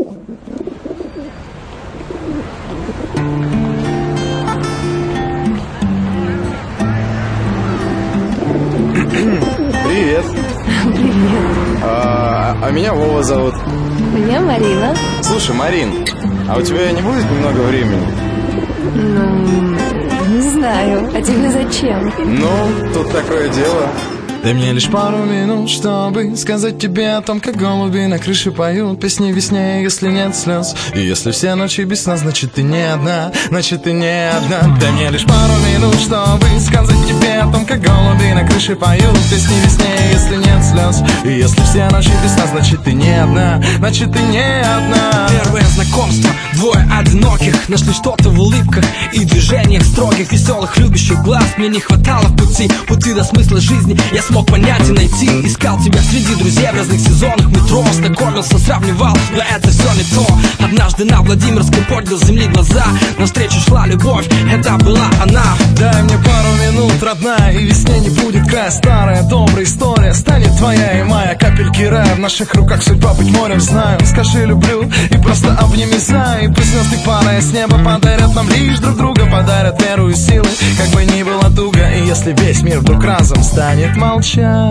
Привет. Привет. А меня Вова зовут. Меня Марина. Слушай, Марин, а у тебя не будет немного времени? Не знаю. А тебе зачем? Ну, тут такое дело. Дай мне лишь пару минут, чтобы сказать тебе о том, как голуби на крыше поют песни весне, если нет слез. И если все ночи без сна, значит ты не одна, значит ты не одна. Дай мне лишь пару минут, чтобы сказать тебе о том, как голуби на крыше поют песни весне, если нет слез. И если все ночи без сна, значит ты не одна, значит ты не одна. Первое знакомство, двое одиноких нашли что-то в улыбках и движениях строгих, веселых, любящих глаз. Мне не хватало пути до смысла жизни. Я смог понять и найти, искал тебя среди друзей в разных сезонах метро, знакомился, сравнивал, но это все не то. Однажды на Владимирской поднял с земли глаза, навстречу шла любовь, это была она. Дай мне пару минут, родная, и весне не будет края. Старая добрая история станет твоя и моя. Капельки рая в наших руках, судьба быть морем, знаю. Скажи люблю и просто обними за. И пусть звезды, падая с неба, подарят нам лишь друг друга, подарят веру и силы, как бы ни было туго. И если весь мир вдруг разом станет молчать,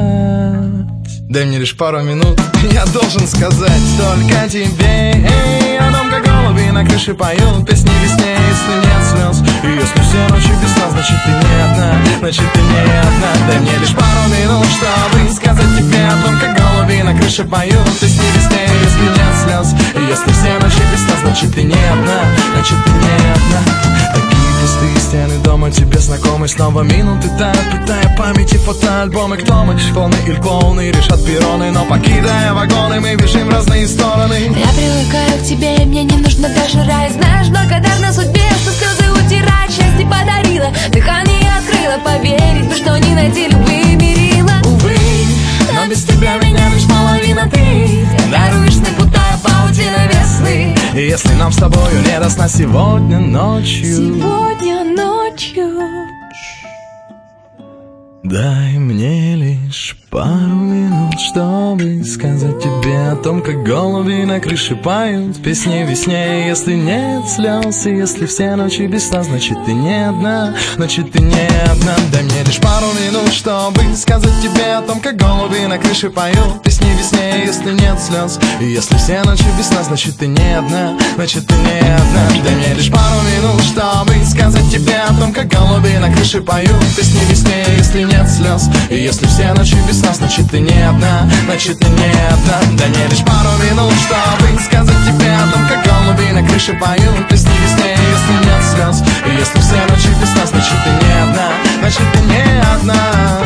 дай мне лишь пару минут, я должен сказать только тебе. Эй, о том, как голуби на крыше поют песни весне, если нет слез. И если все ночи без сна, значит ты не одна, значит ты не одна. Дай мне лишь пару минут, чтобы сказать тебе о том, как голуби на крыше поют песни весне, если нет слез. И если все ночи без сна, значит ты не одна, значит ты не одна. Такие пустые стены дома тебе знакомы, снова минуты тают, питая памяти фотоальбомы. Кто мы, полны или полны, решат перроны, но покидая вагоны, мы бежим в разные стороны. Я привыкаю к тебе, и мне не нужно даже рай. Знаешь, благодарна судьбе, что слезы утирать, счастье подарила, дыхание открыла, поверить, в что не найти любви мирила. Увы, но без тебя меня лишь половина ты даруешь, ты путая паутина весны. И если нам с тобою не до сна сегодня ночью, сегодня ночью, дай мне лишь пару минут, чтобы сказать тебе о том, как голуби на крыше поют песни весне, если нет слез. И если все ночи без сна, значит ты не одна, значит ты не одна. Дай мне лишь пару минут, чтобы сказать тебе о том, как голуби на крыше поют песни весне, если нет слез. И если все ночи без сна, значит ты не одна, значит ты не одна. Дай мне лишь пару минут, чтобы сказать тебе о том, как голуби на крыше поют песни весне, если нет слез. И если все ночи без сна, значит ты не одна, значит ты не одна. Дай мне лишь пару минут, чтобы сказать тебе о том, как голуби на крыше поют песни весне, если нет слез. И если все ночи без сна, значит ты не одна, значит ты не одна.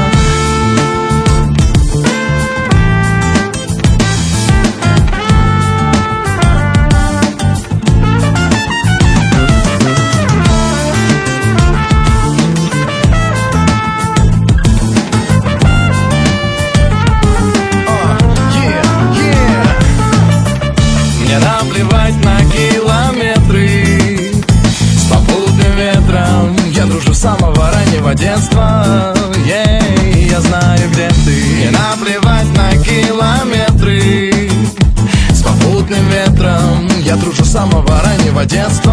Наплевать на километры с попутным ветром. Я дружу с самого раннего детства. Я знаю, где ты. Не наплевать на километры с попутным ветром. Я дружу с самого раннего детства.